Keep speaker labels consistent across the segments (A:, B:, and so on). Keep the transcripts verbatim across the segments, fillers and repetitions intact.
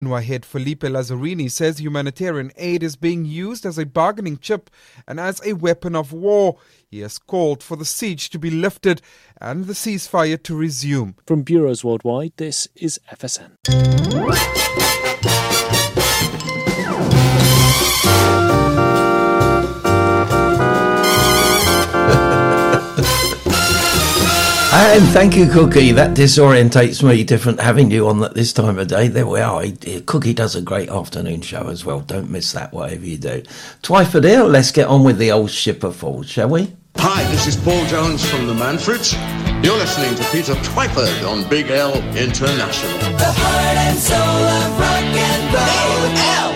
A: N W A head Felipe Lazzarini says humanitarian aid is being used as a bargaining chip and as a weapon of war. He has called for the siege to be lifted and the ceasefire to resume.
B: From bureaus worldwide, this is F S N.
C: And thank you, Cookie. That disorientates me, different having you on at this time of day. There we are. Cookie does a great afternoon show as well. Don't miss that, whatever you do. Twyford here. Let's get on with the old shipper falls, shall we?
D: Hi, this is Paul Jones from the Manfreds. You're listening to Peter Twyford on Big L International.
E: The heart and soul of rock and roll.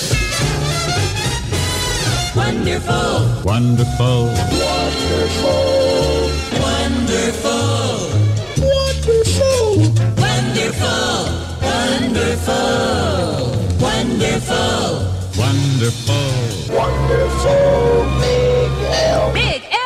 E: Wonderful.
F: Wonderful.
E: Wonderful. Wonderful. Wonderful. Wonderful. Wonderful.
F: Wonderful.
E: Wonderful. Big L. Big L.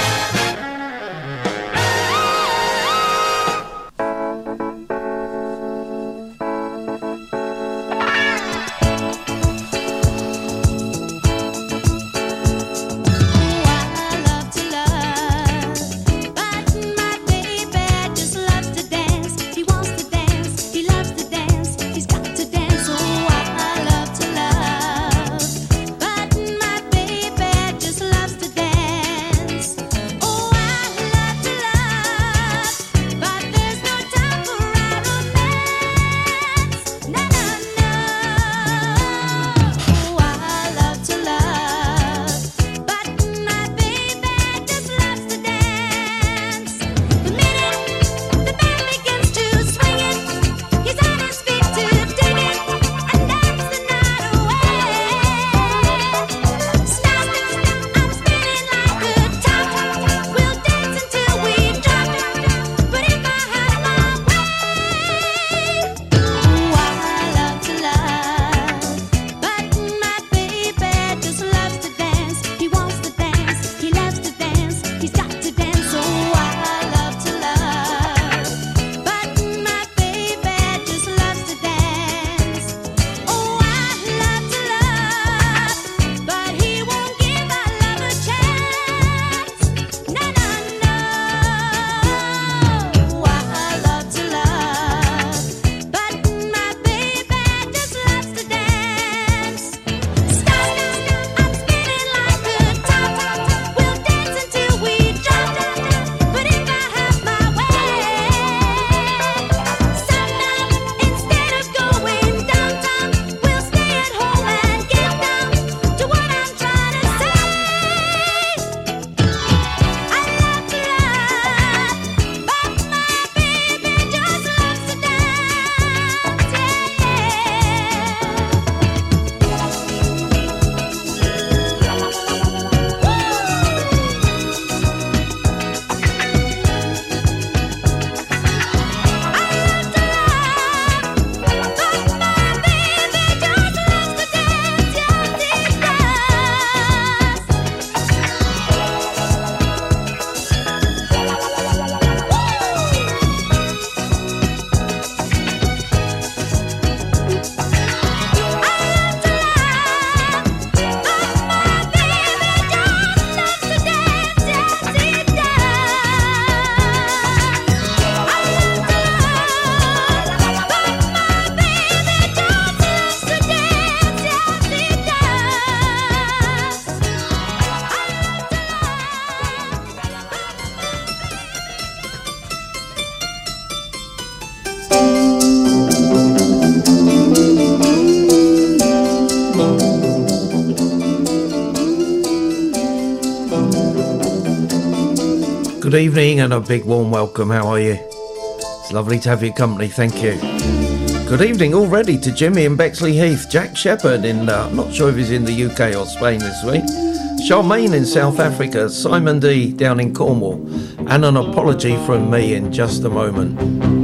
C: Good evening and a big warm welcome. How are you? It's lovely to have your company. Thank you. Good evening already to Jimmy in Bexley Heath, Jack Shepherd in, uh, I'm not sure if he's in the U K or Spain this week, Charmaine in South Africa, Simon D down in Cornwall, and an apology from me in just a moment.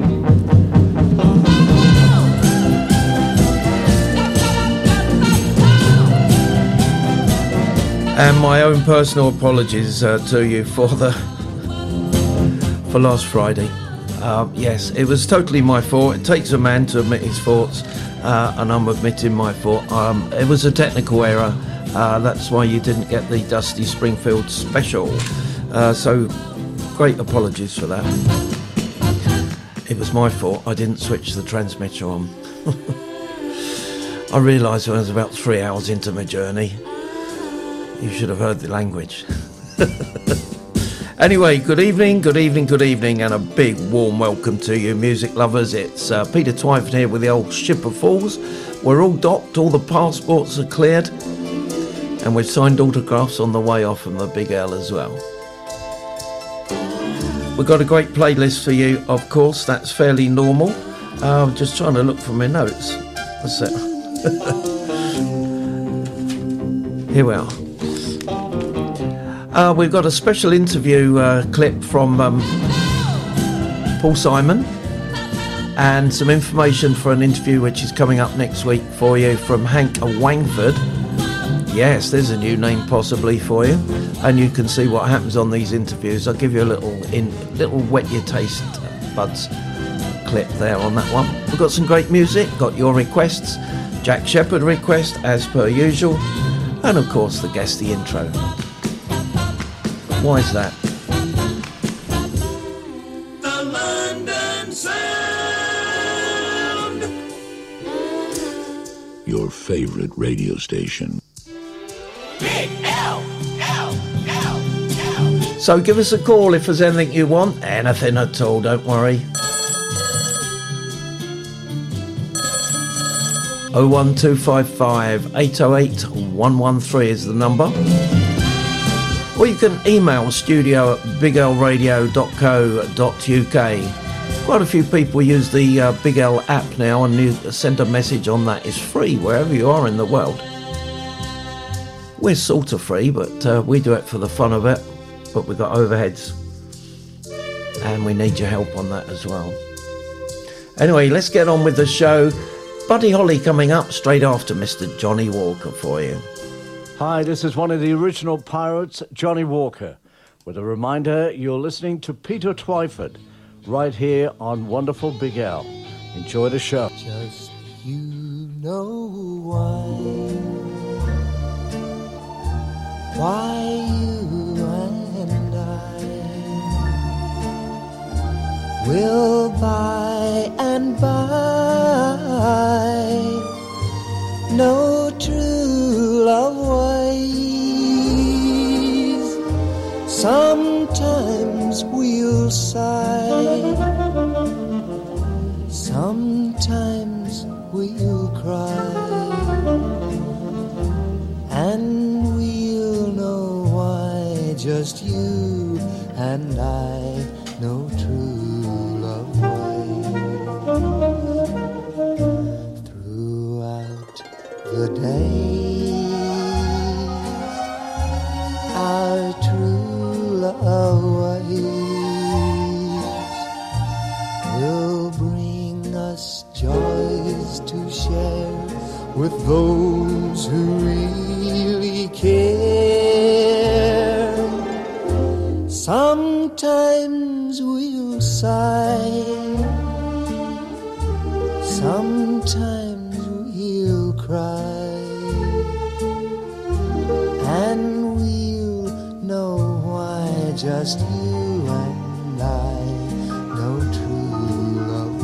C: And my own personal apologies uh, to you for the for last Friday. Uh, yes, it was totally my fault. It takes a man to admit his faults, uh, and I'm admitting my fault. Um, it was a technical error. Uh, that's why you didn't get the Dusty Springfield special. Uh, so, great apologies for that. It was my fault. I didn't switch the transmitter on. I realised when I was about three hours into my journey. You should have heard the language. Anyway, good evening, good evening, good evening, and a big warm welcome to you, music lovers. It's uh, Peter Twyford here with the old Ship of Fools. We're all docked, all the passports are cleared, and we've signed autographs on the way off from the Big L as well. We've got a great playlist for you, of course, that's fairly normal. Uh, I'm just trying to look for my notes. What's that? Here we are. Uh, we've got a special interview uh, clip from um, Paul Simon and some information for an interview which is coming up next week for you from Hank Wangford. Yes, there's a new name possibly for you, and you can see what happens on these interviews. I'll give you a little in, little wet your taste buds clip there on that one. We've got some great music, got your requests, Jack Shepherd request as per usual, and of course the guest, the intro. Why is that?
E: The London Sound.
F: Your favorite radio station.
E: Big L, L, L, L.
C: So give us a call if there's anything you want, anything at all, don't worry. oh one two five five, eight oh eight, one one three is the number. Or you can email studio at big l radio dot co dot u k. Quite a few people use the uh, Big L app now, and you send a message on that. It's free wherever you are in the world. We're sort of free, but uh, we do it for the fun of it. But we've got overheads, and we need your help on that as well. Anyway, let's get on with the show. Buddy Holly coming up straight after Mister Johnny Walker for you.
G: Hi, this is one of the original pirates, Johnny Walker, with a reminder you're listening to Peter Twyford right here on wonderful Big L. Enjoy the show.
H: Just you know why, why you and I will by and by no true love ways. Sometimes we'll sigh, sometimes we'll cry, and we'll know why just you and I know true love ways. Throughout the day, our true love ways will bring us joys to share with those who really care. Sometimes we'll sigh, sometimes we'll cry, and we'll know why just you and I know true love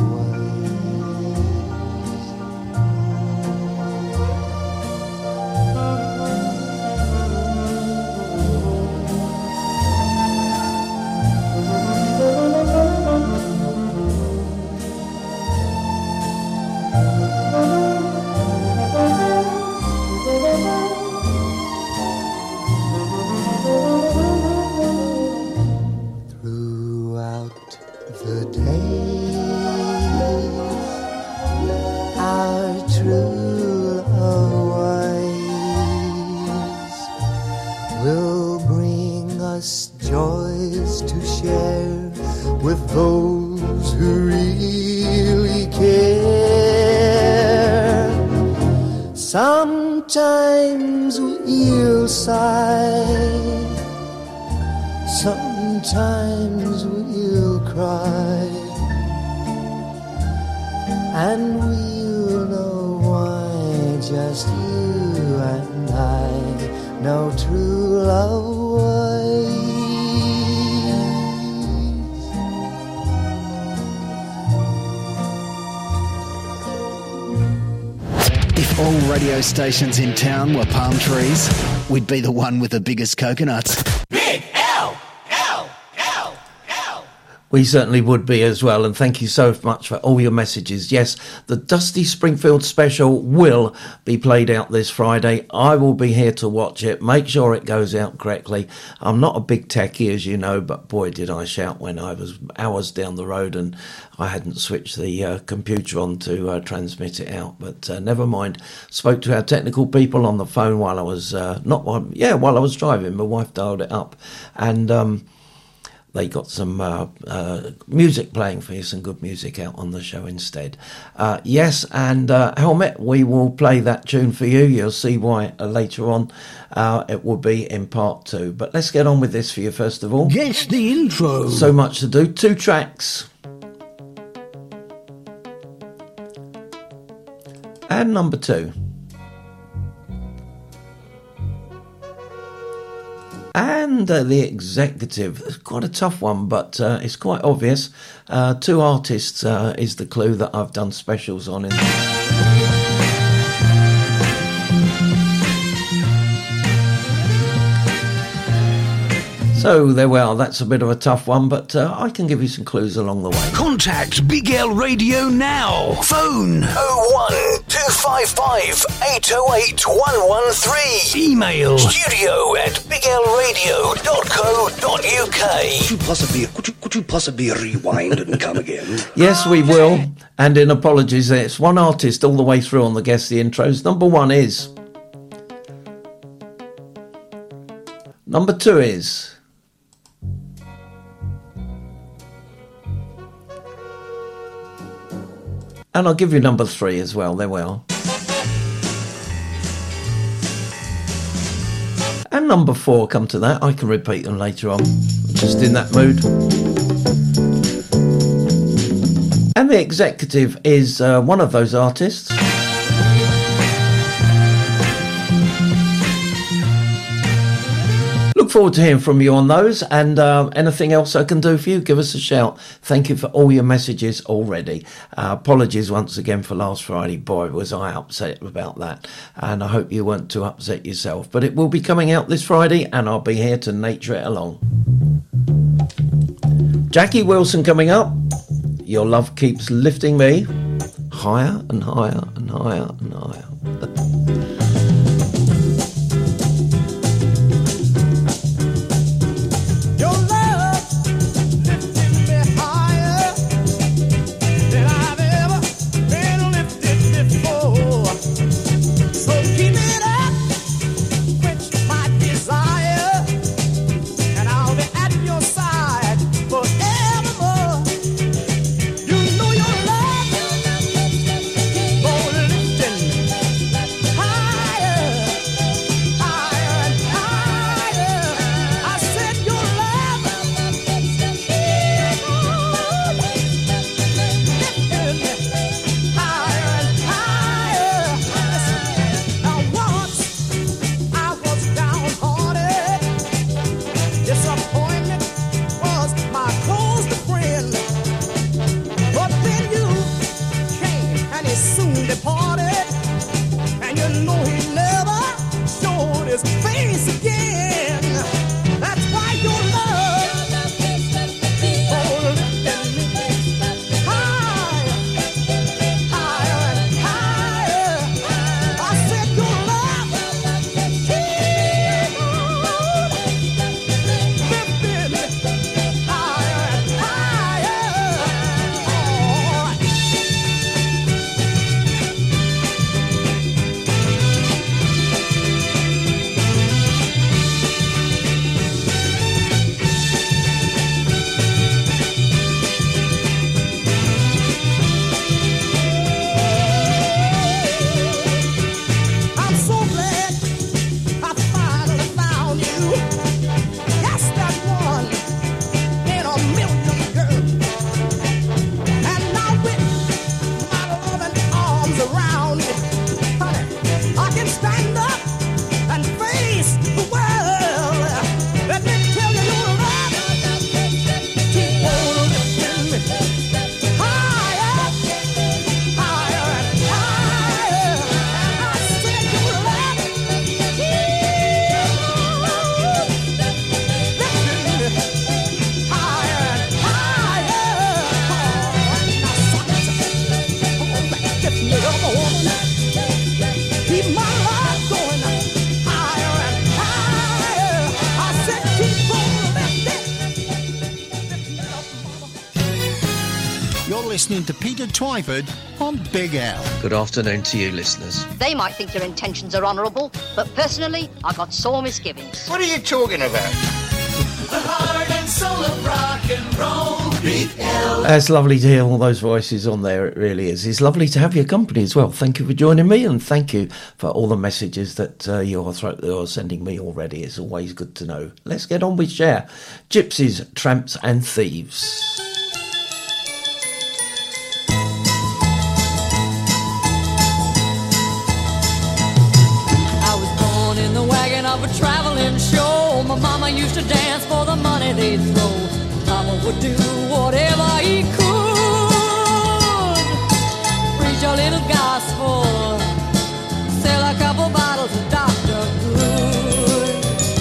H: those who really care. Sometimes we'll sigh, sometimes we'll cry, and we'll know just you and I, no true love waits.
I: If all radio stations in town were palm trees, we'd be the one with the biggest coconuts.
E: Big L, L, L, L.
C: We certainly would be as well, and thank you so much for all your messages. Yes, the Dusty Springfield special will be played out this Friday. I will be here to watch it, make sure it goes out correctly. I'm not a big techie, as you know, but boy did I shout when I was hours down the road and I hadn't switched the uh, computer on to uh, transmit it out. But uh, never mind. Spoke to our technical people on the phone while I was, uh, not while, yeah, while I was driving. My wife dialed it up, and um, they got some uh, uh, music playing for you, some good music out on the show instead. Uh, yes, and uh, Helmet, we will play that tune for you. You'll see why uh, later on. Uh, it will be in part two. But let's get on with this for you first of all.
I: Guess the intro.
C: So much to do. Two tracks. And number two. And uh, the executive. It's quite a tough one, but uh, it's quite obvious. Uh, two artists uh, is the clue that I've done specials on. In So there we are. That's a bit of a tough one, but uh, I can give you some clues along the way.
I: Contact Big L Radio now. Phone
J: oh one two five five eight oh eight one one three.
I: Email
J: studio at big l radio dot co dot u k.
K: Could you possibly, could you, could you possibly rewind and come again?
C: Yes, we will. And in apologies, it's one artist all the way through on the Guess the Intros. Number one is. Number two is. And I'll give you number three as well. There we are. And number four, come to that. I can repeat them later on. Just in that mood. And the executive is uh, one of those artists. Look forward to hearing from you on those, and uh, anything else I can do for you, give us a shout. Thank you for all your messages already. Uh, apologies once again for last Friday. Boy, was I upset about that, and I hope you weren't too upset yourself. But it will be coming out this Friday, and I'll be here to nature it along. Jackie Wilson coming up. Your love keeps lifting me higher and higher and higher and higher.
E: High
L: listening to Peter Twyford on Big Al.
C: Good afternoon to you, listeners.
M: They might think your intentions are honourable, but personally, I've got sore misgivings.
K: What are you talking about?
E: The heart and soul of rock and roll. Big Al.
C: It's lovely to hear all those voices on there, it really is. It's lovely to have your company as well. Thank you for joining me, and thank you for all the messages that uh, you're, th- you're sending me already. It's always good to know. Let's get on with Cher. Gypsies, Tramps and Thieves.
N: Of a traveling show, my mama used to dance for the money they'd throw. Papa would do whatever he could, preach a little gospel, sell a couple bottles of Doctor Good.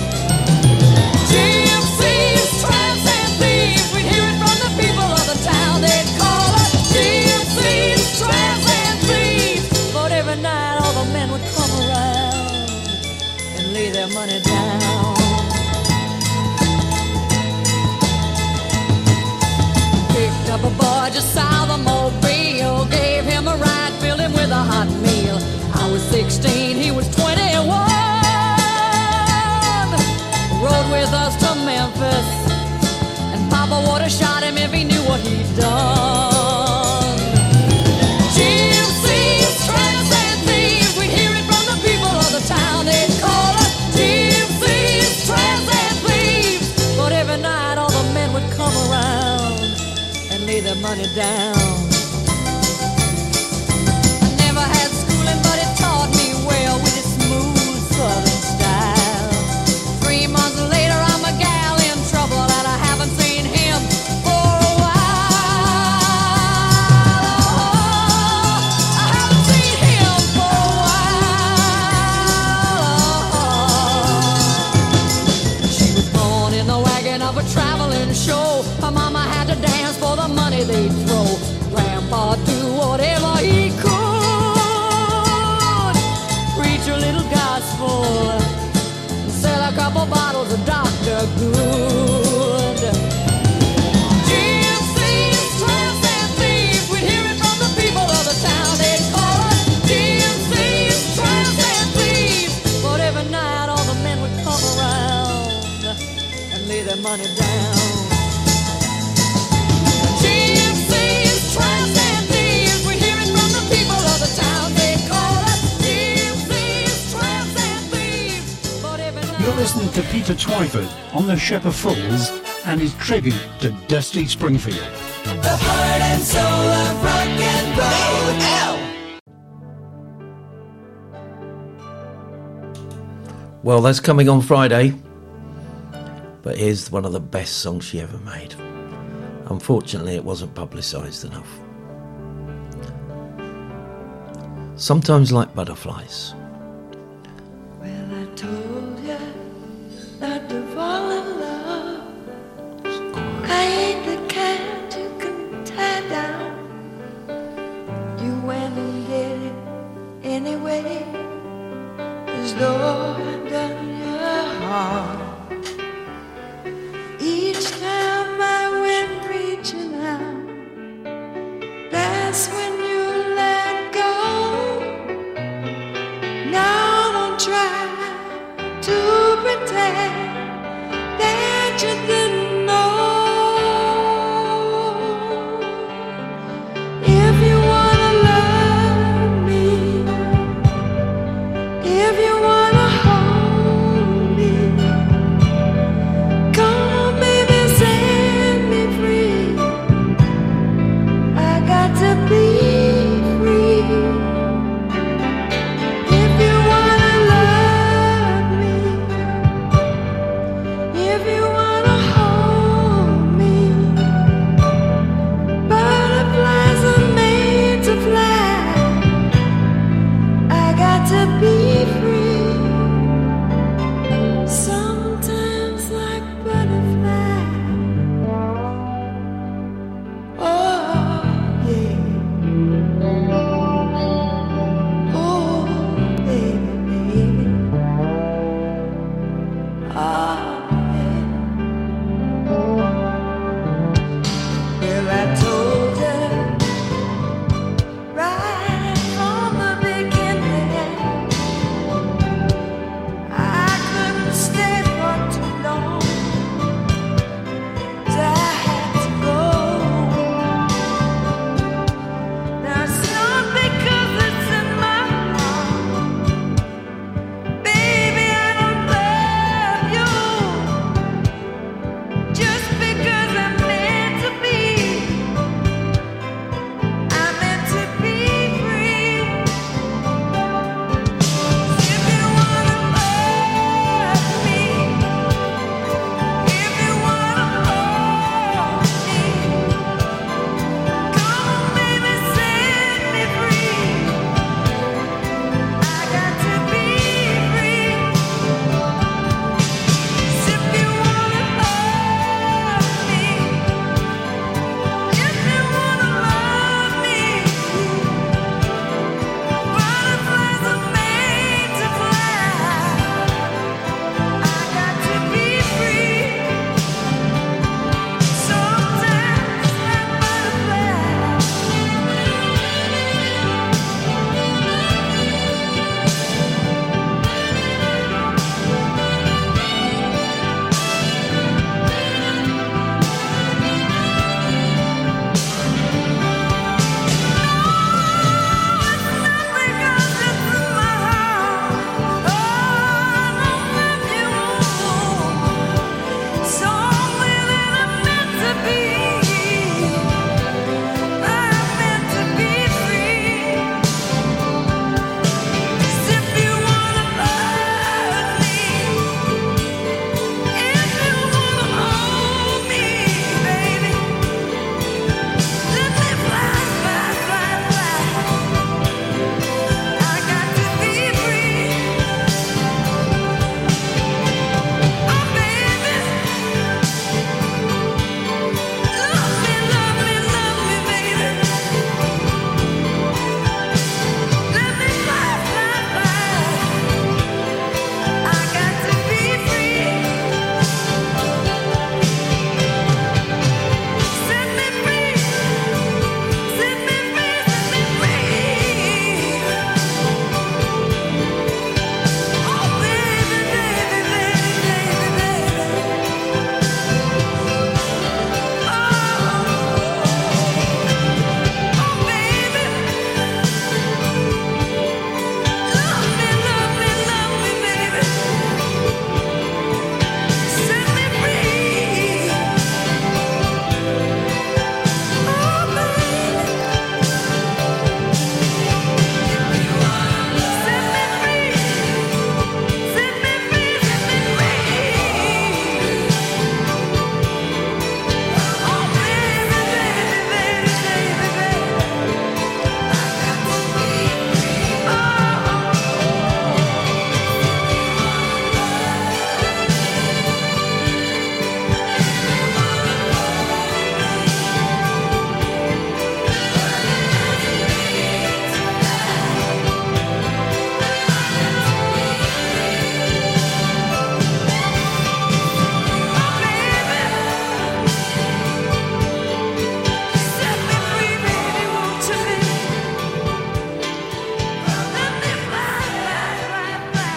N: Gypsies, tramps and thieves, we'd hear it from the people of the town. They'd call us gypsies, tramps and thieves, but every night all the men would come around, lay their money down. Picked up a boy just south of Mobile, gave him a ride, filled him with a hot meal. I was sixteen, he was twenty-one. Rode with us to Memphis, and Papa would have shot him if he knew what he'd done. Gypsies, tramps and thieves, we'd hear it from the people of the town. They'd call us gypsies, tramps and thieves, but every night all the men would come around and lay their money down. I never had schooling, but it taught me well with its smooth southern style. Three months later I'm a gal in trouble, and I haven't seen him for a while. Oh, I haven't seen him for a while. She was born in the wagon of a traveling show. Her mama had to dance for the money they'd throw. Grandpa do whatever he could, preach a little gospel, sell a couple bottles of Doctor Good. Gypsies, tramps and thieves, we'd hear it from the people of the town. They'd call us gypsies, tramps and thieves, but every night all the men would come around and lay their money down. Gypsies, tramps and thieves, we'd hear it from the people of the town. They'd call us gypsies, tramps and thieves, but every night...
L: You're listening to Peter Twyford on the Shepherd Falls and his tribute to Dusty Springfield.
E: The heart and soul of rock and roll.
C: Well, that's coming on Friday. But here's one of the best songs she ever made. Unfortunately, it wasn't publicised enough. Sometimes Like Butterflies.
E: Well, I told you not to fall in love. I ain't the kind you can tie down. You went and did it anyway, as though I'd done you harm. Each time I went reaching out, that's when you let go. Now don't try to pretend that you didn't know. If you wanna love me, if you wanna hold me, come on baby, set me free. I got to be free. If you wanna love me, if you wanna hold me, butterflies are made to fly. I got to be free. Sometimes like butterflies. Oh yeah. Oh baby, baby. Oh yeah. Well, I told you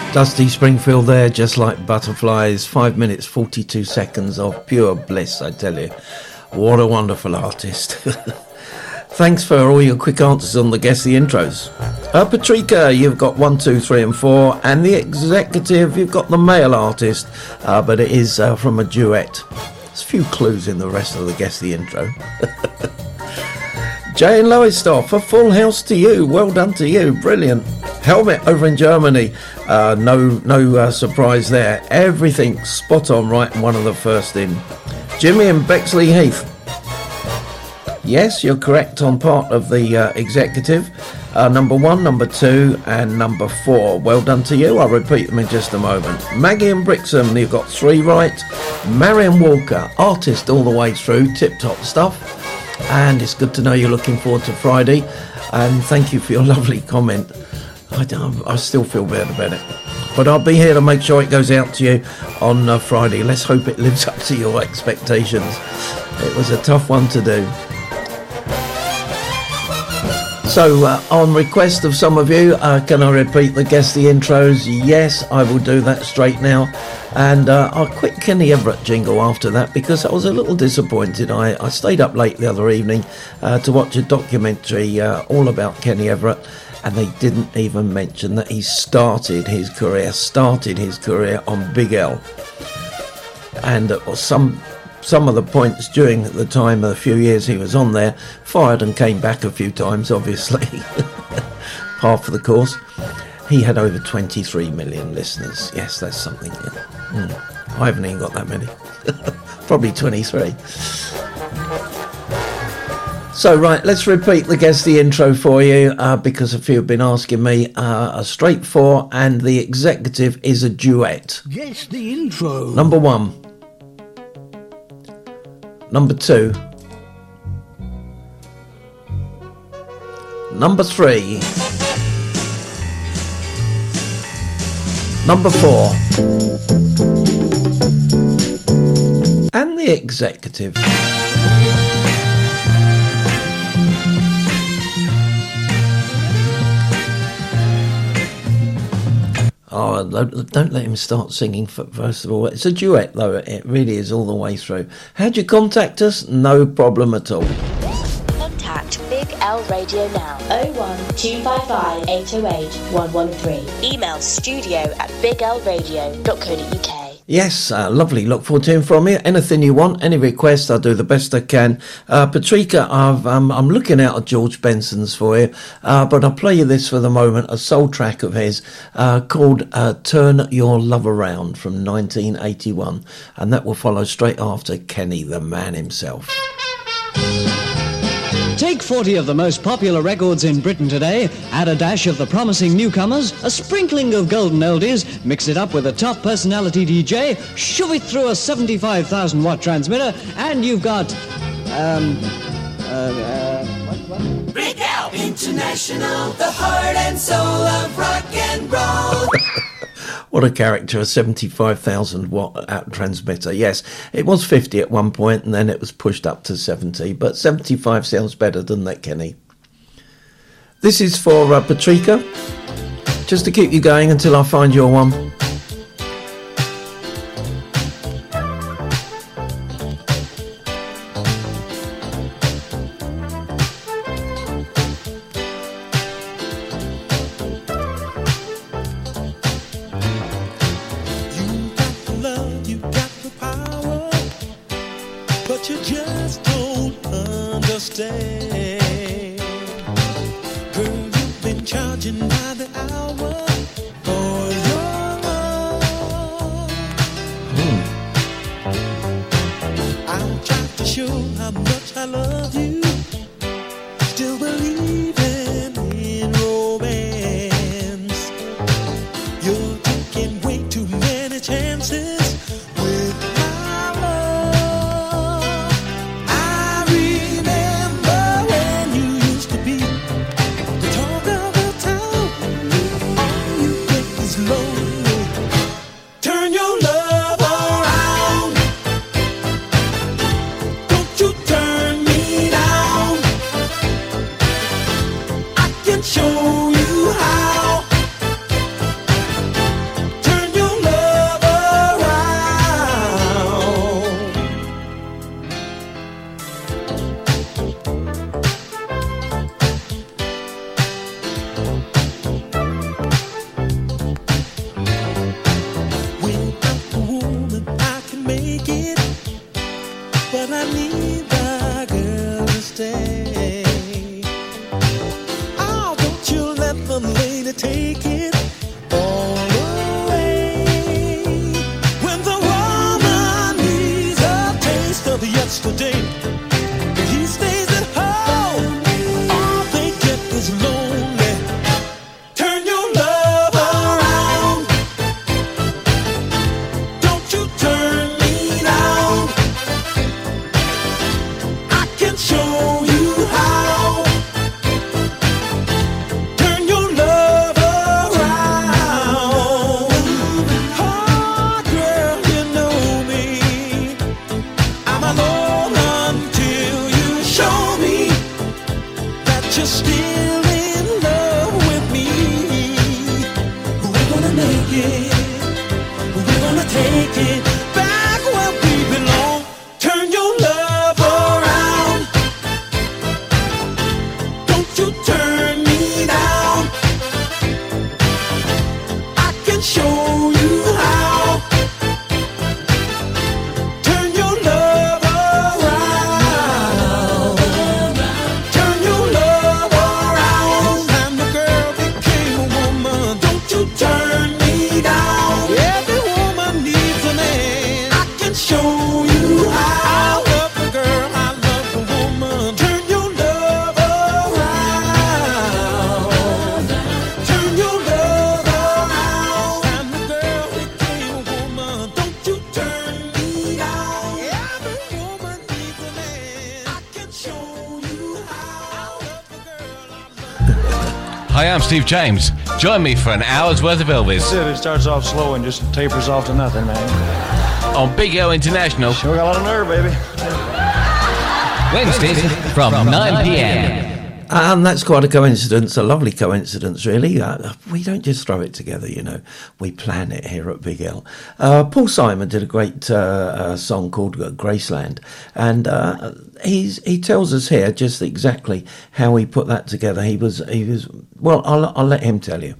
C: Dusty Springfield there, just like butterflies. Five minutes, forty-two seconds of pure bliss, I tell you. What a wonderful artist. Thanks for all your quick answers on the Guess the Intros. Uh, Patrika, you've got one, two, three and four. And the executive, you've got the male artist. Uh, but it is uh, from a duet. There's a few clues in the rest of the Guess the Intro. Jay and Lowestoft, a full house to you. Well done to you. Brilliant. Helmet over in Germany. Uh, no no uh, surprise there. Everything spot on right and one of the first in. Jimmy and Bexley Heath. Yes, you're correct on part of the uh, executive. Uh, number one, number two and number four. Well done to you. I'll repeat them in just a moment. Maggie and Brixham, you've got three right. Marion Walker, artist all the way through. Tip-top stuff. And it's good to know you're looking forward to Friday. And thank you for your lovely comment. I, don't, I still feel bad about it. But I'll be here to make sure it goes out to you on uh, Friday. Let's hope it lives up to your expectations. It was a tough one to do. So, uh, on request of some of you, uh, can I repeat the Guess the Intros? Yes, I will do that straight now. And uh, I'll quit Kenny Everett jingle after that because I was a little disappointed. I, I stayed up late the other evening uh, to watch a documentary uh, all about Kenny Everett, and they didn't even mention that he started his career, started his career on Big L. And uh, some... Some of the points during the time, a few years he was on there, fired and came back a few times, obviously. Par for the course. He had over twenty-three million listeners. Yes, that's something. Mm. I haven't even got that many. Probably twenty-three. So, right, let's repeat the Guess the Intro for you, uh, because a few have been asking me. Uh, a straight four, and the executive is a duet.
L: Guess the Intro.
C: Number one. Number two. Number three. Number four. And the executive. Oh, don't, don't let him start singing, first of all. It's a duet, though. It really is all the way through. How'd you contact us? No problem at all.
O: Contact Big L Radio now. oh one two five five eight oh eight one one three. Email studio at big l radio dot co dot uk.
C: Yes, uh, lovely. Look forward to hearing from you. Anything you want, any requests, I'll do the best I can. Uh, Patrika, I've, um, I'm looking out at George Benson's for you, uh, but I'll play you this for the moment, a soul track of his uh, called uh, Turn Your Love Around from nineteen eighty-one, and that will follow straight after Kenny, the man himself.
P: Take forty of the most popular records in Britain today, add a dash of the promising newcomers, a sprinkling of golden oldies, mix it up with a top personality D J, shove it through a seventy-five thousand watt transmitter, and you've got, um, uh, uh, what, what?
Q: Big L International, the heart and soul of rock and roll.
C: What a character, a seventy-five thousand watt out transmitter. Yes, it was fifty at one point and then it was pushed up to seventy, but seventy-five sounds better, doesn't it, Kenny? This is for uh, Patrika, just to keep you going until I find your one.
Q: I remember
R: yesterday. He stays at home, all they get is lonely. Turn your love around. Don't you turn me down. I can show you how. Turn your love around. Oh, girl, you know me. I'm alone until you show me that you're still in love with me. We're gonna make it. We're gonna take it back where we belong. Turn your love around. Don't you turn me down. I can show you how. Turn your love around. Turn your love around. And the girl became a woman. Don't you turn me down. Every woman needs a man. I can show you how. I love the girl, I love the woman. Turn your love around. Turn your love around. And the girl became a woman. Don't you turn me down. Every woman needs a man. I can show you how.
S: Hi, I'm Steve James. Join me for an hour's worth of Elvis
T: It starts off slow and just tapers off to nothing, man.
S: on Big L International.
T: Sure got a lot of nerve, baby.
S: Wednesdays from nine p.m.
C: And that's quite a coincidence, a lovely coincidence, really. Uh, we don't just throw it together, you know. We plan it here at Big L. Uh, Paul Simon did a great uh, uh, song called Graceland, and uh, he's he tells us here just exactly how he put that together. He was he was well. I'll I'll let him tell you.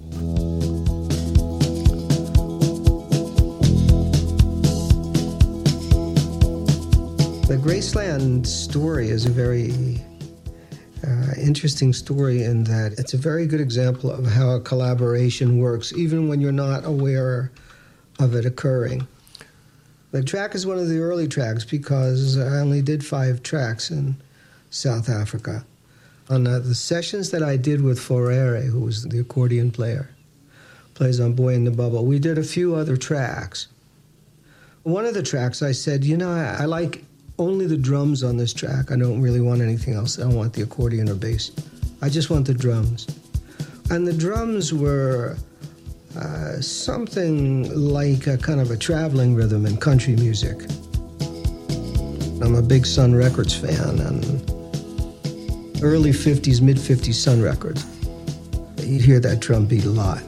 U: The Graceland story is a very uh, interesting story in that it's a very good example of how a collaboration works, even when you're not aware of it occurring. The track is one of the early tracks because I only did five tracks in South Africa. On uh, the sessions that I did with Forere, who was the accordion player, plays on Boy in the Bubble, we did a few other tracks. One of the tracks I said, you know, I, I like only the drums on this track. I don't really want anything else. I don't want the accordion or bass. I just want the drums. And the drums were uh, something like a kind of a traveling rhythm in country music. I'm a big Sun Records fan, and early fifties, mid fifties Sun Records. You'd hear that drum beat a lot.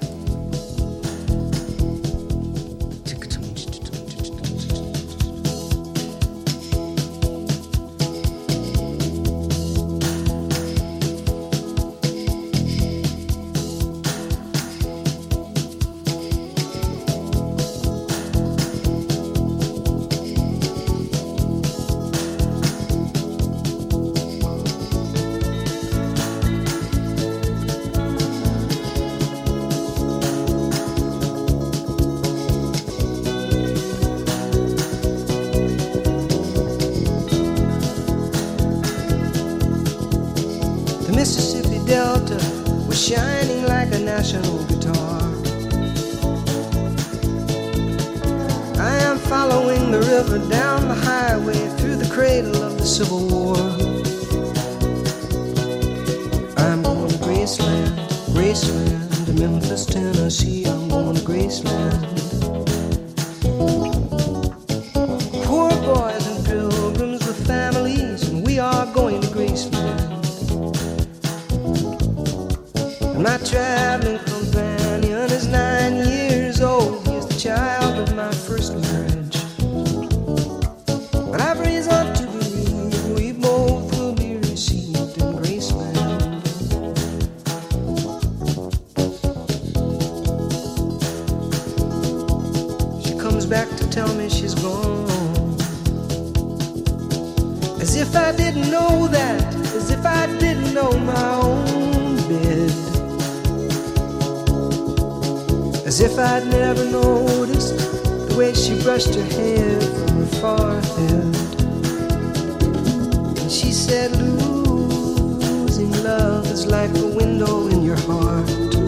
U: And she said, losing love is like a window in your heart.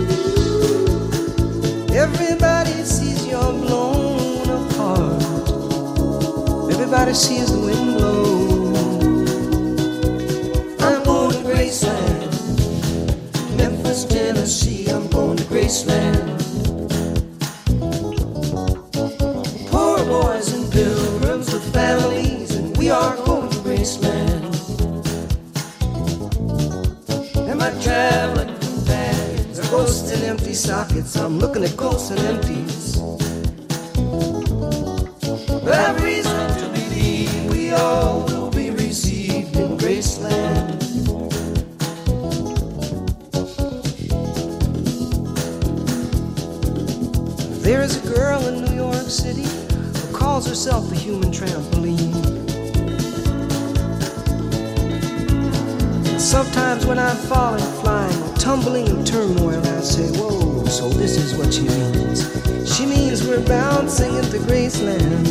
U: Everybody sees you're blown apart. Everybody sees the wind blow. I'm going to Graceland, Memphis, Tennessee. I'm going to Graceland. Poor boys and pilgrims with families, and we are going to Graceland. And my traveling companions are ghosts and empty sockets. I'm looking at ghosts and empties. But I've reason to believe we all will be received in Graceland. There is a girl in New York City who calls herself the human trampoline. And sometimes when I'm falling, flying, or tumbling in turmoil, I say, whoa, so this is what she means. She means we're bouncing into Graceland.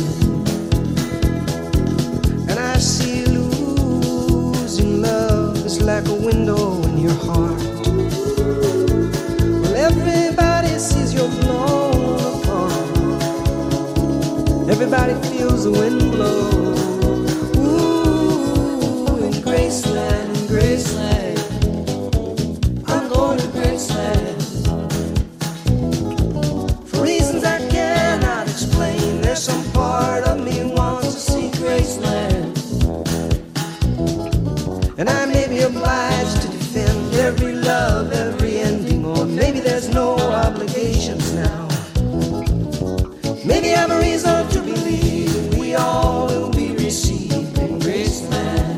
U: And I see losing love is like a window in your heart. Well, everybody sees you're blown apart. Everybody feels the wind blow. Ooh, in Graceland, in Graceland, I'm going to Graceland. For reasons I cannot explain, there's some part of me wants to see Graceland. And I may be obliged to defend every love, every ending, or maybe there's no obligations now. Maybe I have a reason to believe we all will be received in Graceland.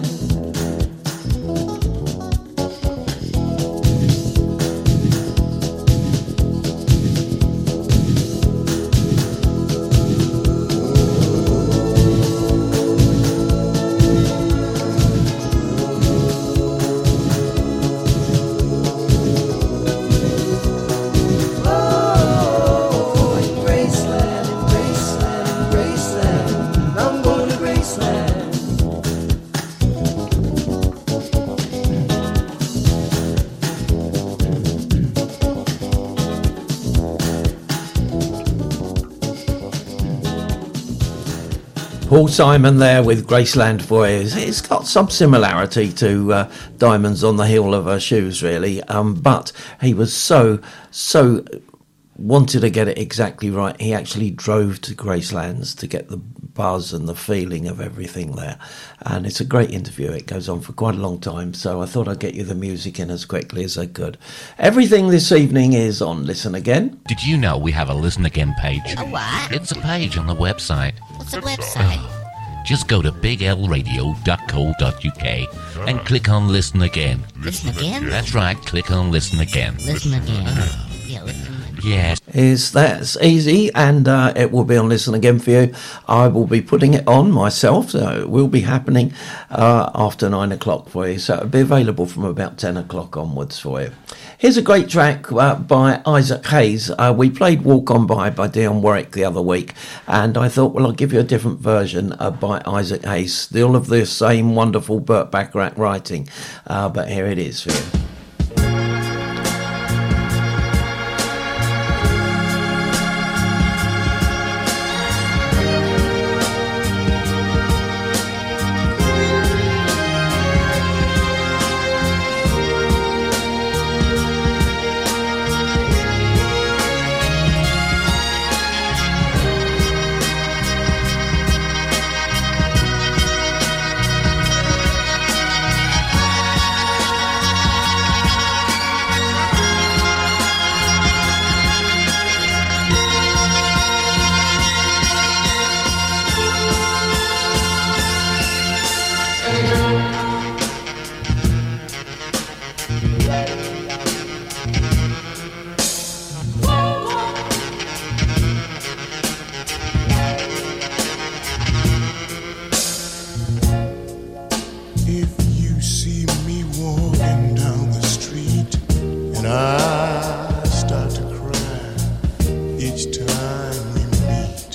C: Paul Simon there with Graceland Boys. It's got some similarity to uh, Diamonds on the Heel of Her Shoes, really. Um, but he was so, so wanted to get it exactly right. He actually drove to Gracelands to get the buzz and the feeling of everything there. And it's a great interview. It goes on for quite a long time. So I thought I'd get you the music in as quickly as I could. Everything this evening is on Listen Again.
A: Did you know we have a Listen Again page?
V: A what?
A: It's a page on the website.
V: What's the website?
A: Just go to big l radio dot co dot u k and click on Listen Again.
V: Listen Again?
A: That's right, click on Listen Again.
V: Listen Again. Yeah, listen.
A: Yes.
C: Is that's easy, and uh, it will be on Listen Again for you. I will be putting it on myself, so it will be happening uh, after nine o'clock for you. So it'll be available from about ten o'clock onwards for you. Here's a great track uh, by Isaac Hayes. Uh, we played Walk On By by Dionne Warwick the other week, and I thought, well, I'll give you a different version uh, by Isaac Hayes. Still of the same wonderful Burt Bacharach writing, uh, but here it is for you.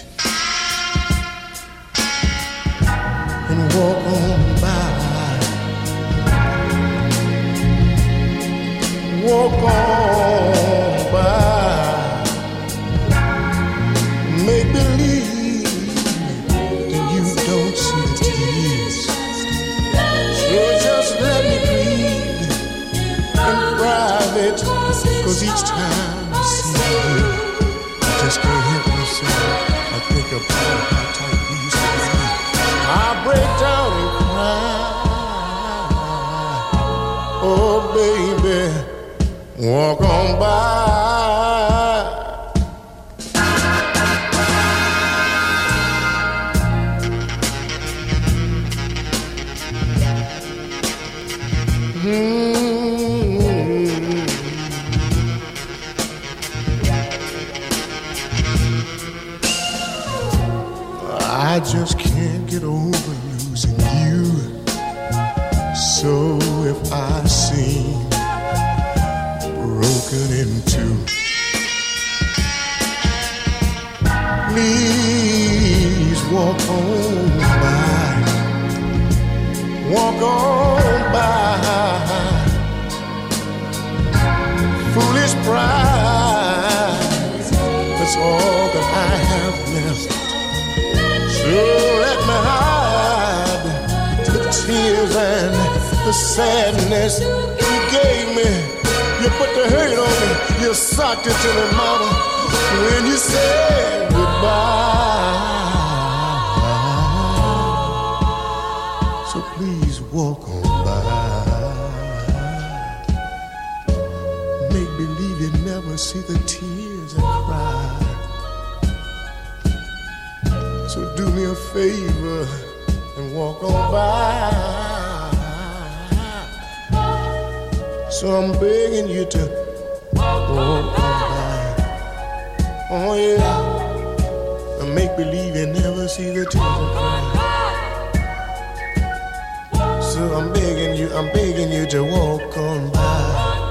R: Walk on by.
B: walk on by. Mm-hmm. I just can't get over losing you. So if I seem broken in two, please walk on by, walk on by. Foolish pride, that's all that I have left. So let me hide the tears and the sadness you gave me. You put the hurt on me, you socked it to me, mama, when you said goodbye. So please walk on by. Make believe you never see the tears I cry. So do me a favor and walk on by. So I'm begging you to walk on by. Oh yeah, and make believe you never see the tears I cry. So I'm begging you, I'm begging you to walk on by.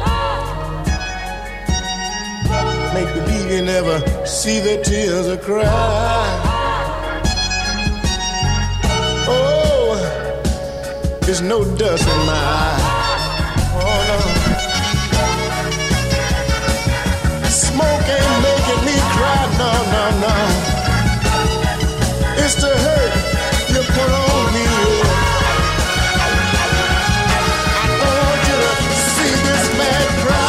B: Make believe you never see the tears I cry. Oh, there's no dust in my eye. Oh no. Smoke ain't making me cry, no, no, no. It's the hurt you put on me. I don't want you to see this man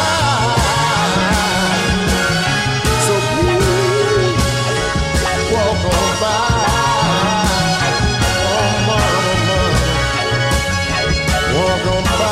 B: cry. So please walk on by. Walk on by.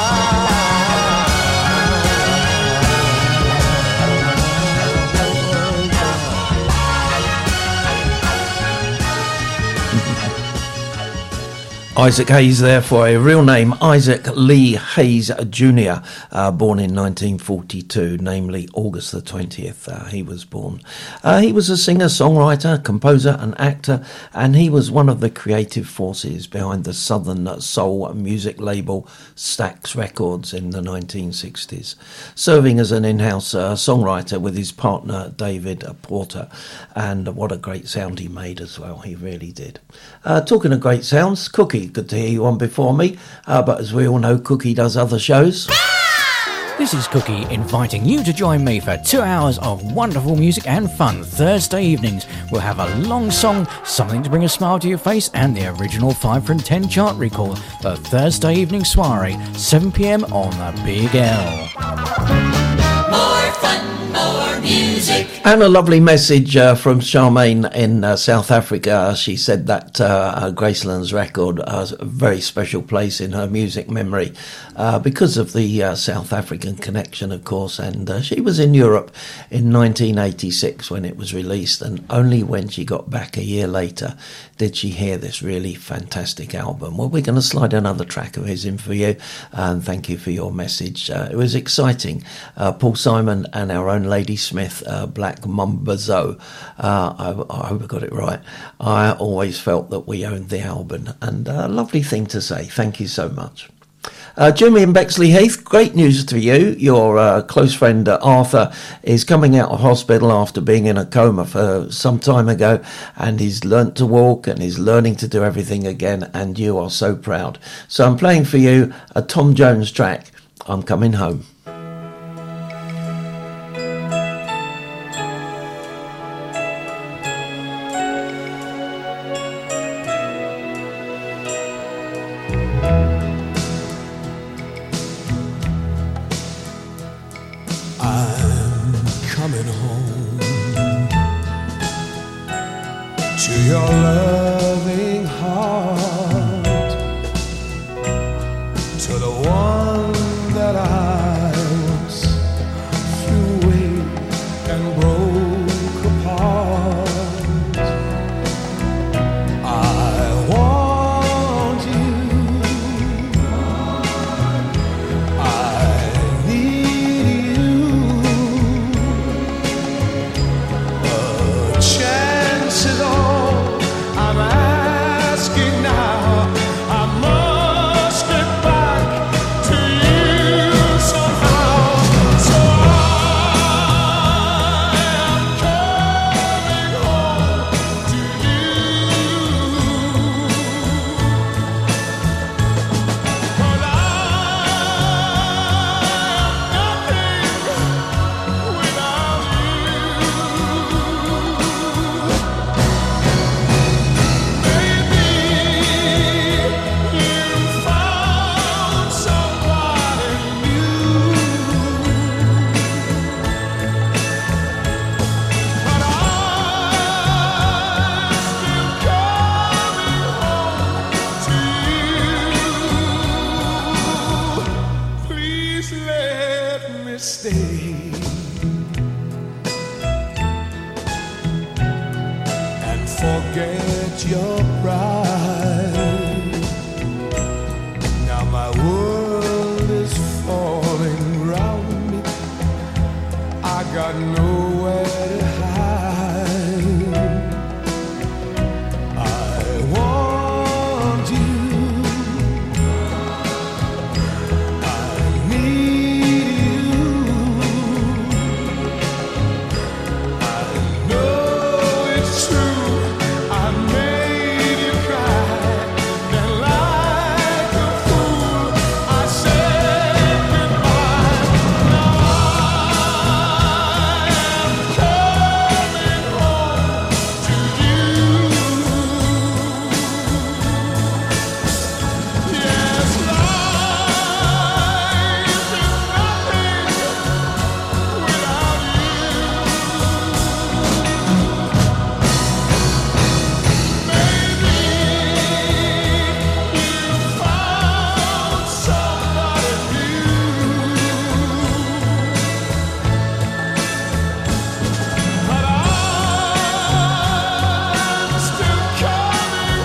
C: Isaac Hayes there for a real name, Isaac Lee Hayes Junior, uh, born in nineteen forty-two, namely August the twentieth, uh, he was born. Uh, he was a singer, songwriter, composer and actor, and he was one of the creative forces behind the Southern soul music label Stax Records in the nineteen sixties, serving as an in-house uh, songwriter with his partner David Porter, and what a great sound he made as well, he really did. Uh, talking of great sounds, Cookie, good to hear you on before me, uh, but as we all know, Cookie does other shows.
D: This is Cookie inviting you to join me for two hours of wonderful music and fun. Thursday evenings, we'll have a long song, something to bring a smile to your face, and the original five from ten chart recall. The Thursday evening soiree, seven p.m. on the Big L.
Q: More fun, more music.
C: And a lovely message uh, from Charmaine in uh, South Africa. She said that uh, Graceland's record has a very special place in her music memory uh, because of the uh, South African connection, of course. And uh, she was in Europe in nineteen eighty-six when it was released, and only when she got back a year later did she hear this really fantastic album. Well, we're going to slide another track of his in for you, and thank you for your message. Uh, it was exciting. Uh, Paul Simon and our own Lady Smith, uh, Black Mambazo. Uh, I, I hope I got it right. I always felt that we owned the album, and a uh, lovely thing to say. Thank you so much. Uh, Jimmy in Bexley Heath, great news to you. Your uh, close friend uh, Arthur is coming out of hospital after being in a coma for some time ago, and he's learnt to walk and he's learning to do everything again, and you are so proud. So I'm playing for you a Tom Jones track, I'm Coming Home.
B: forget your pride. Now my world is falling round me. I got nowhere to hide. I want you. I need you. I know it's true. I made you cry. Then like a fool, I said goodbye. Now I am coming home to you. Yes, life is nothing without found somebody new, but I'm still coming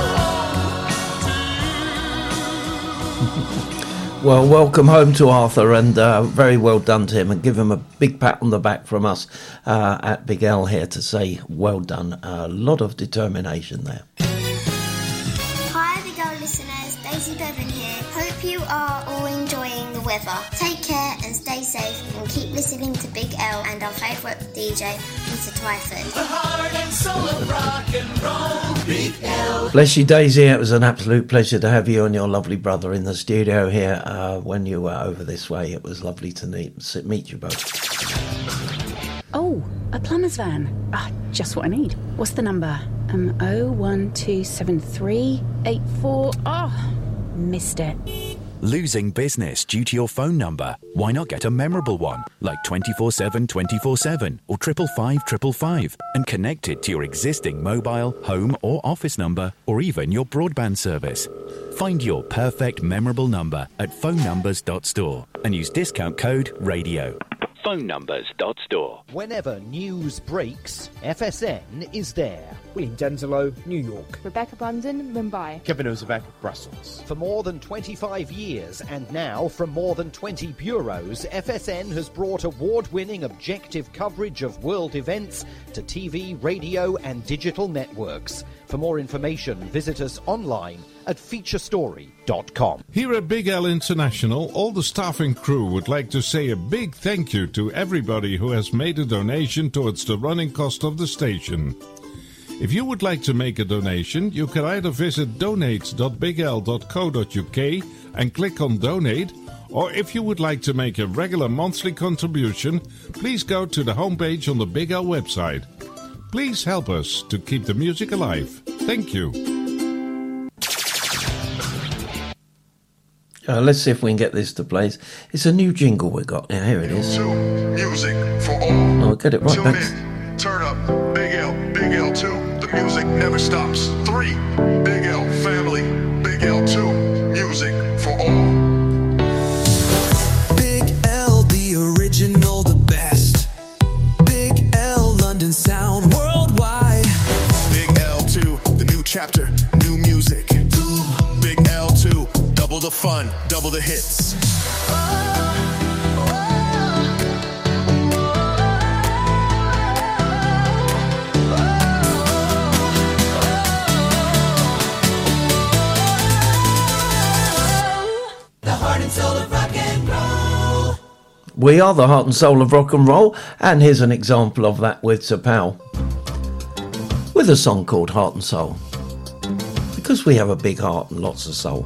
B: home.
C: Well, welcome home to Arthur, and uh, very well done to him, and give him a big pat on the back from us uh, at Big L here to say well done. A lot of determination there.
F: Hi, Big L listeners, Daisy Bevan here. Hope you are all enjoying the weather. Take care and stay safe, and keep listening to Big L and our favourite D J, Mister Twyford.
Q: The heart and soul of rock and roll. Big L.
C: Bless you, Daisy. It was an absolute pleasure to have you and your lovely brother in the studio here uh, when you were over this way. It was lovely to meet, meet you both.
G: Oh, a plumber's van. Ah, just what I need. What's the number? Um, oh one two seven three eight four. Oh, missed it.
W: Losing business due to your phone number? Why not get a memorable one, like twenty-four seven twenty-four seven or triple five triple five, and connect it to your existing mobile, home or office number, or even your broadband service. Find your perfect memorable number at phone numbers dot store and use discount code RADIO. phone numbers dot store.
X: Whenever news breaks, F S N is there. William Denzelo, New York.
Y: Rebecca Bundon, Mumbai.
X: Kevin Ozavak, Brussels. For more than twenty-five years, and now from more than twenty bureaus, F S N has brought award-winning objective coverage of world events to T V, radio and digital networks. For more information, visit us online at feature story dot com.
Z: Here at Big L International, all the staff and crew would like to say a big thank you to everybody who has made a donation towards the running cost of the station. If you would like to make a donation, you can either visit donate dot big l dot co dot u k and click on donate, or if you would like to make a regular monthly contribution, please go to the homepage on the Big L website. Please help us to keep the music alive. Thank you.
C: Uh, let's see if we can get this to play. It's a new jingle we got. Yeah, here it is.
B: Two, music for all.
C: Oh, get it right
B: Tune
C: back.
B: in, turn up, Big L, Big L two. The music never stops. Three, Big L family, Big L two. Music for all.
Q: Big L, the original, the best. Big L, London sound worldwide.
B: Big L two, the new chapter, new music. Big L two, double the fun, double the hits.
Q: The heart and soul of rock and roll.
C: We are the heart and soul of rock and roll, and here's an example of that with Sir Pal, with a song called Heart and Soul, because we have a big heart and lots of soul.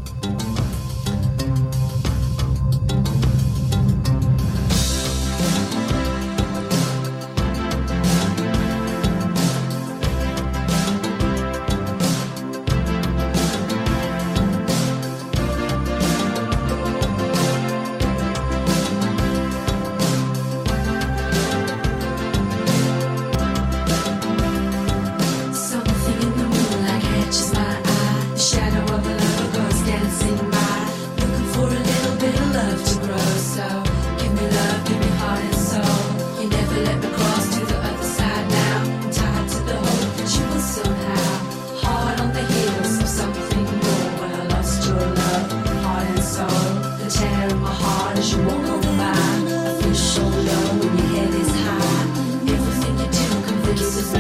Q: Something in the moonlight catches my eye. The shadow of a lover goes dancing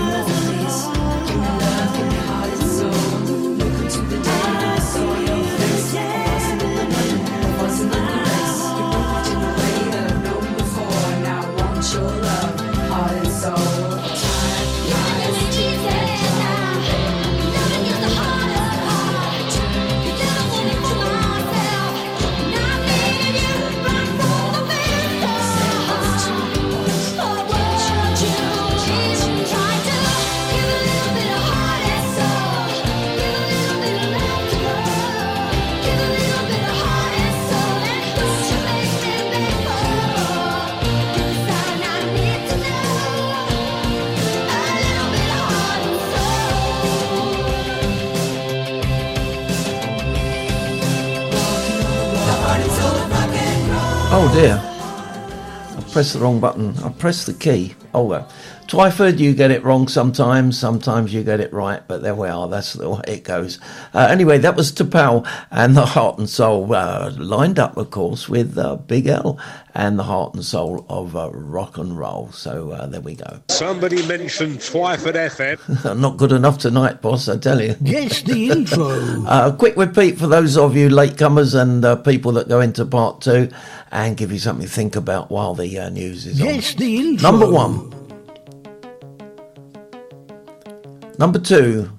C: Oh dear, I pressed the wrong button. I pressed the key. Oh well. Twyford, you get it wrong sometimes, sometimes you get it right, but there we are, that's the way it goes. Uh, anyway, that was T'Pau and the Heart and Soul, uh, lined up, of course, with uh, Big L and the Heart and Soul of uh, rock and roll. So uh, there we go.
H: Somebody mentioned Twyford F M.
C: Not good enough tonight, boss, I tell you.
L: Yes, the intro.
C: uh, quick repeat for those of you latecomers and uh, people that go into part two, and give you something to think about while the uh, news is on.
L: Yes, the intro.
C: Number one. Number two.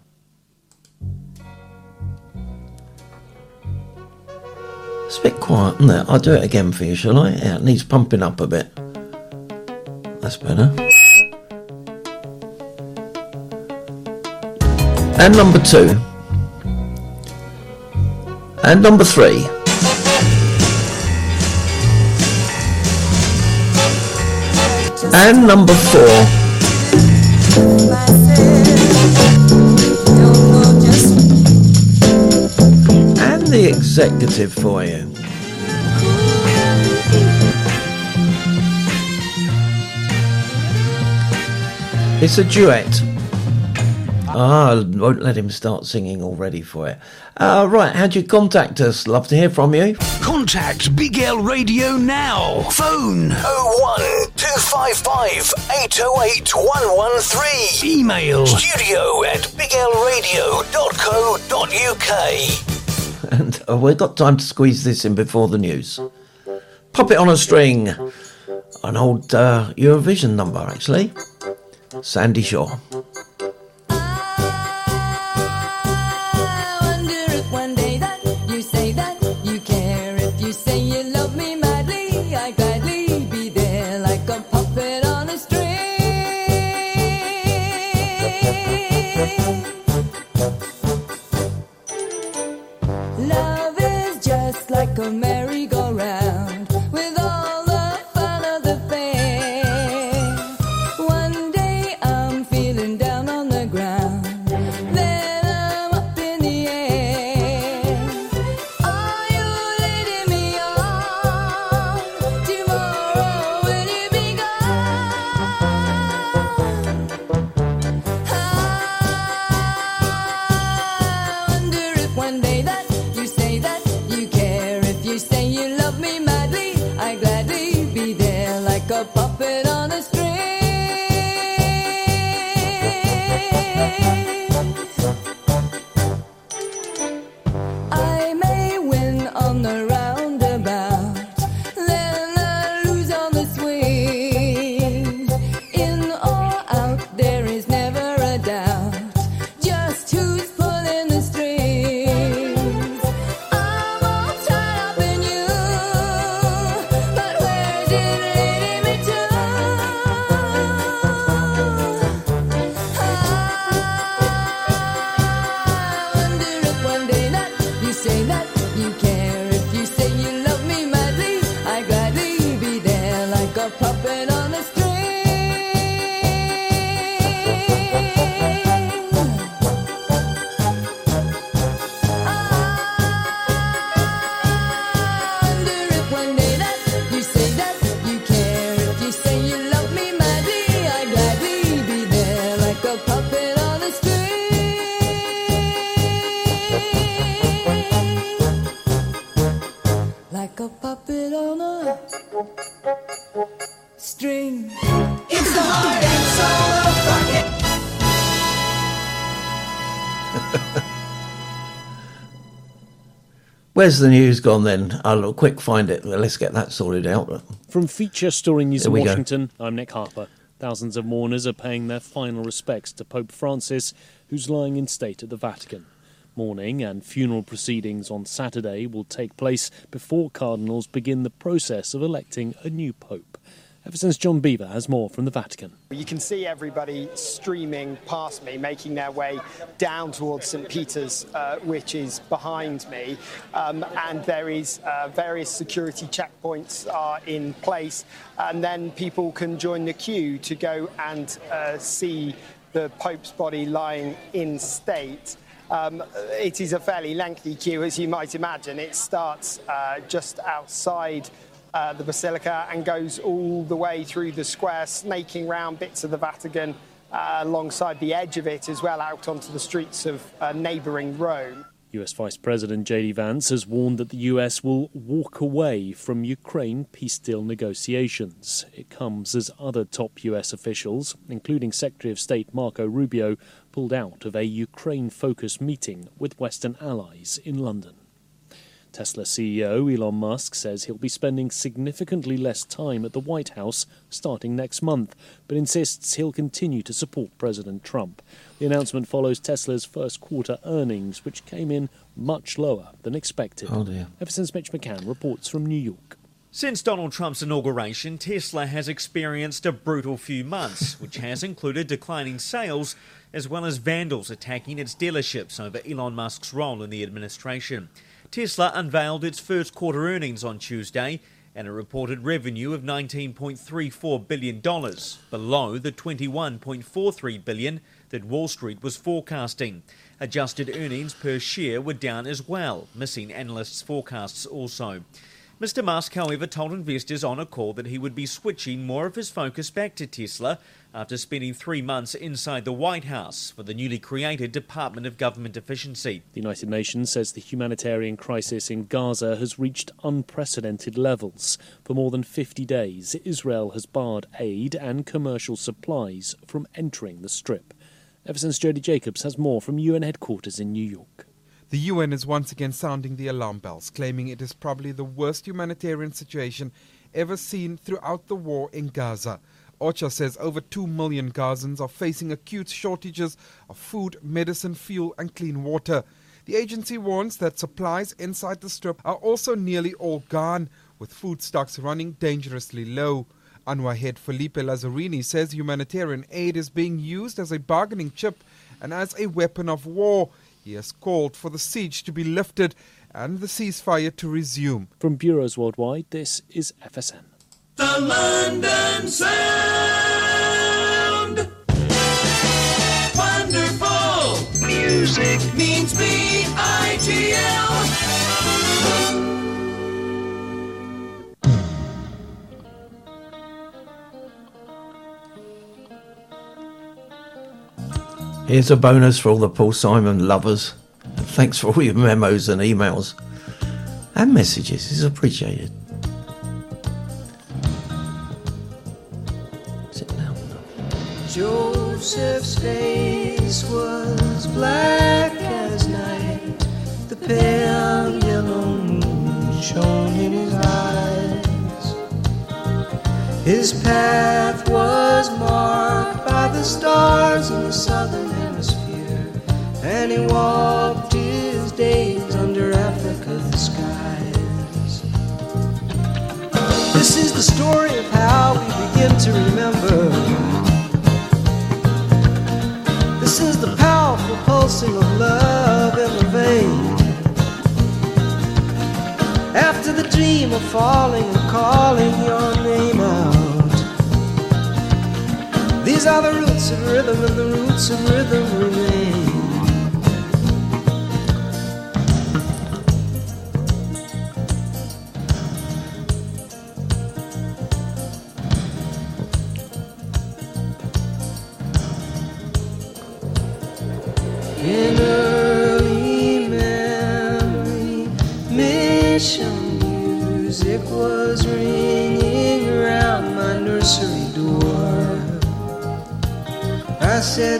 C: It's a bit quiet, isn't it? I'll do it again for you, shall I? Yeah, it needs pumping up a bit. That's better. And number two. And number three. And number four. And the executive for you. It's a duet. Ah, I won't let him start singing already for it. Uh, right, how'd you contact us? Love to hear from you.
L: Contact Big L Radio now. Phone
I: oh one two five five eight oh eight one one three.
L: Email
I: studio at big l radio dot co dot u k.
C: And uh, we've got time to squeeze this in before the news. Pop it on a string. An old uh, Eurovision number, actually. Sandy Shaw.
J: Like a merry-go-round with all the fun of the fair. One day I'm feeling down on the ground, then I'm up in the air. Are you leading me on? Tomorrow will you be gone? I wonder if one day that you say that you care. You say you love me madly, I gladly be there like a puppet on a string. I may win on the roundabout, then I lose on the swing. In or out, there is never a doubt just who's pulling the strings. I'm all tied up in you, but where's it leading me to? I wonder if one day that you say that you care. If you say you love me madly, I gladly be there like a puppet on a string. Wonder if one day that you say that you care. If you say you love me madly, I gladly be there like a puppet on a string. Like a puppet on a string. It's the heart and soul of rocket.
C: Where's the news gone then? I'll quick find it. Let's get that sorted out.
E: From Feature Story News
C: There
E: in
C: we go.
E: Washington, I'm Nick Harper. Thousands of mourners are paying their final respects to Pope Francis, who's lying in state at the Vatican. Mourning and funeral proceedings on Saturday will take place before cardinals begin the process of electing a new pope. Everson's John Beaver has more from the Vatican.
K: You can see everybody streaming past me, making their way down towards Saint Peter's, uh, which is behind me. Um, and there is uh, various security checkpoints are in place. And then people can join the queue to go and uh, see the Pope's body lying in state. Um, it is a fairly lengthy queue, as you might imagine. It starts uh, just outside Uh, the Basilica and goes all the way through the square, snaking round bits of the Vatican uh, alongside the edge of it as well, out onto the streets of uh, neighbouring Rome.
E: U S Vice President J D Vance has warned that the U S will walk away from Ukraine peace deal negotiations. It comes as other top U S officials, including Secretary of State Marco Rubio, pulled out of a Ukraine-focused meeting with Western allies in London. Tesla C E O Elon Musk says he'll be spending significantly less time at the White House starting next month, but insists he'll continue to support President Trump. The announcement follows Tesla's first quarter earnings, which came in much lower than expected.
C: Oh dear.
E: Ever since Mitch McCann reports from New York.
M: Since Donald Trump's inauguration, Tesla has experienced a brutal few months, which has included declining sales as well as vandals attacking its dealerships over Elon Musk's role in the administration. Tesla unveiled its first quarter earnings on Tuesday and a reported revenue of nineteen point three four billion dollars, below the twenty-one point four three billion dollars that Wall Street was forecasting. Adjusted earnings per share were down as well, missing analysts' forecasts also. Mister Musk, however, told investors on a call that he would be switching more of his focus back to Tesla after spending three months inside the White House for the newly created Department of Government Efficiency.
E: The United Nations says the humanitarian crisis in Gaza has reached unprecedented levels. For more than fifty days, Israel has barred aid and commercial supplies from entering the Strip. Everson's Jody Jacobs has more from U N headquarters in New York.
N: The U N is once again sounding the alarm bells, claiming it is probably the worst humanitarian situation ever seen throughout the war in Gaza. OCHA says over two million Gazans are facing acute shortages of food, medicine, fuel and clean water. The agency warns that supplies inside the Strip are also nearly all gone, with food stocks running dangerously low. UNRWA head Felipe Lazzarini says humanitarian aid is being used as a bargaining chip and as a weapon of war. He has called for the siege to be lifted and the ceasefire to resume.
E: From bureaus worldwide, this is F S N.
R: The London Sound. Wonderful music means B I G L.
C: Here's a bonus for all the Paul Simon lovers. Thanks for all your memos and emails and messages. It's appreciated. Sit down.
R: Joseph's face was black as night. The pale yellow moon shone in his eyes. His path was marked by the stars in the southern hemisphere, and he walked his days under Africa's skies. This is the story of how we begin to remember. This is the powerful pulsing of love in the vein. After the dream of falling and calling your name out. These are the roots of rhythm, and the roots of rhythm remain. In early memory, mission music was ringing around my nursery door. I said,